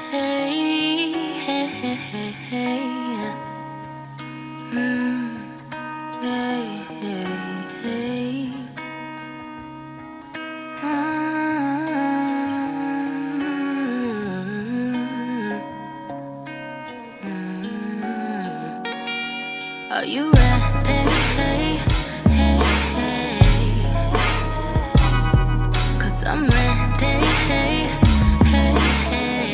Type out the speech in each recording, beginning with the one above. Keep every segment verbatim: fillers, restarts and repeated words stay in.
hey, hey, hey, hey, hey. Mm, hey, hey, hey. Mm, mm. Are you ready? Hey, hey, hey. 'Cause I'm ready. Hey, hey, hey.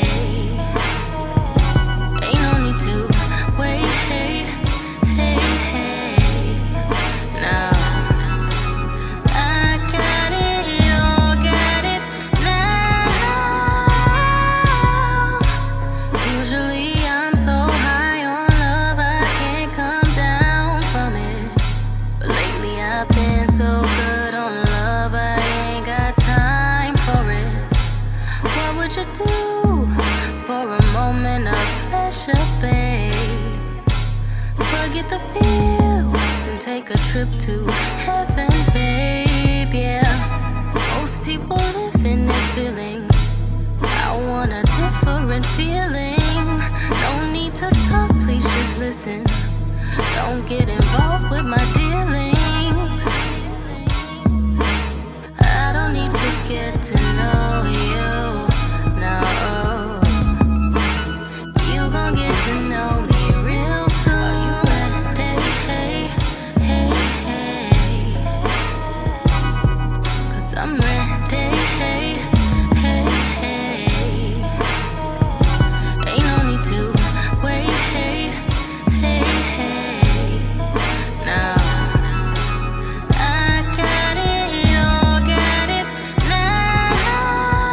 Ain't no need to wait. Hey, hey, hey. Now I got it, all got it now. Usually I'm so high on love I can't come down from it, but lately I've been so good on love I ain't got time for it. What would you do for a moment of pleasure, babe? Forget the pills and take a trip to heaven, babe, yeah. Most people live in their feelings. I want a different feeling. No need to talk, please just listen. Don't get involved with my dealings. I don't need to get to know you. No, you gon' get to know me real soon. Are you ready? Hey, hey, hey. 'Cause I'm ready. Hey, hey, hey. Ain't no need to wait. Hey, hey, hey. Now I got it, all got it now.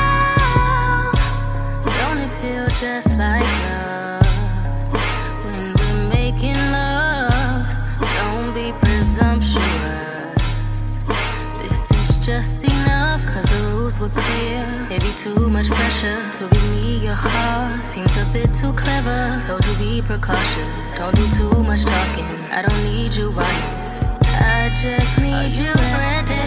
Don't it feel just like love when we're making love? Don't be presumptuous. This is just enough, 'cause the rules were clear. Maybe too much pressure to give me your heart. Seems a bit too clever. Told you be precautious. Don't do too much talking. I don't need you honest. I just need you ready.